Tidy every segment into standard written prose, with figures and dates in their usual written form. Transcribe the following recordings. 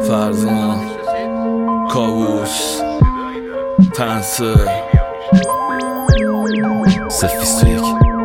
فرزان کاووس تنسه 021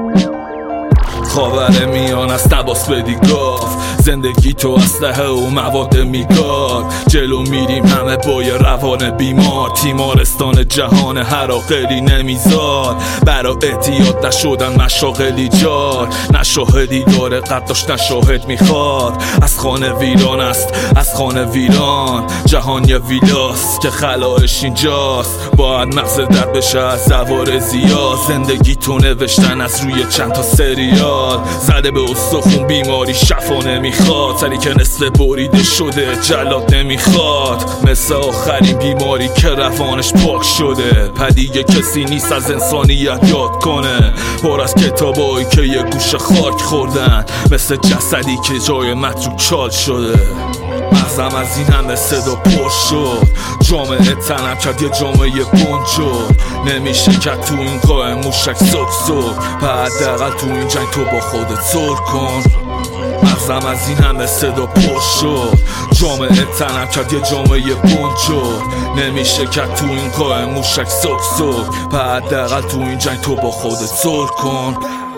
خاور میان از تباس بدی گاف زندگی تو اسلحه و مواد میگاد جلو میریم همه با یه روان بیمار تیمارستان جهان هر عاقلی نمیزاد برا احتیاط نشدن مشاغلی جار نشاهدی داره قداش نشاهد میخواد از خانه ویران است از خانه ویران جهان یه ویلاست که خلایش اینجاست باید مغز درد بشه از زوار زیاد زندگی تو نوشتن از روی چند تا سریال زده به استخون بیماری شفا نمیخواد سری که نصف بریده شده جلاد نمیخواد مثل آخرین بیماری که روانش پاک شده پدیگه کسی نیست از انسانیت یاد کنه پر از کتابایی که یه گوشه خاک خوردن مثل جسدی که جای متروک چال شده مغزم از این همه صدا پر شد جامعه تنم کرد یه جامعه بند شد نمیشه که تو این قای موشک سک سک حداقل تو این جنگ تو با خودت صلح کن مغزم از این همه صدا پر شد جامعه تنم کرد یه جامعه بند شد نمیشه که تو این قای موشک سک سک حداقل تو این جنگ تو با خودت صلح کن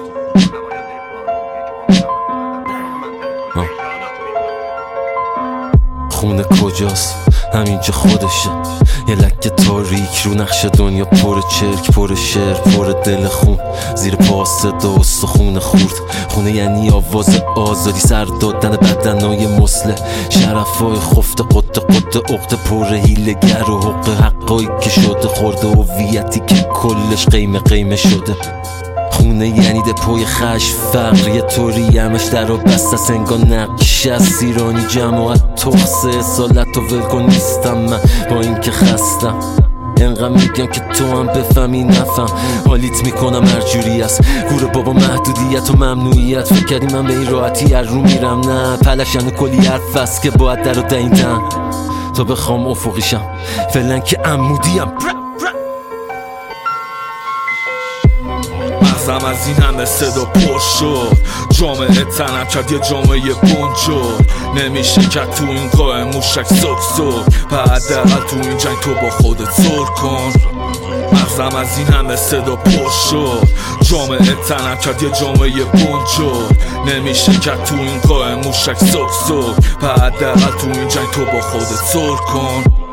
خونه کجاست؟ همینجا خودشه یه لکه تاریک رو نقش دنیا پر چرک پر شعر پر دل خون زیر پا صدا استخون خورد خونه یعنی آواز آزادی سر دادن بدنای مسله شرفای خفته قطه عقده پر حیله‌گر و حقایی که شده خورده هویتی که کلش قیمه شده خونه یعنی دپوی خشم فقر یه طوری همش در و بست است انگار نقش از سیرانی جماعت تخصه اصالت و ولکن نیستم من با این که خستم انقدر میگم که تو هم بفهمی نفهم حالیت میکنم هر جوری است گوره بابا محدودیت و ممنوعیت فکر کردی من به این راحتی هر رو میرم نه پلشن کلی حرف است که باید در و دیندن تا بخوام افقیشم فعلا که عمودیم مغزم از این همه صدا پر شد جامعه تنم کرد یه جامعه بند شد نمیشه که تو این قای موشک سک سک حداقل تو این جنگ تو با خودت صلح کن مغزم از این همه صدا پر شد جامعه تنم کرد یه جامعه بند شد نمیشه که تو این قای موشک سک سک حداقل تو این جنگ تو با خودت صلح کن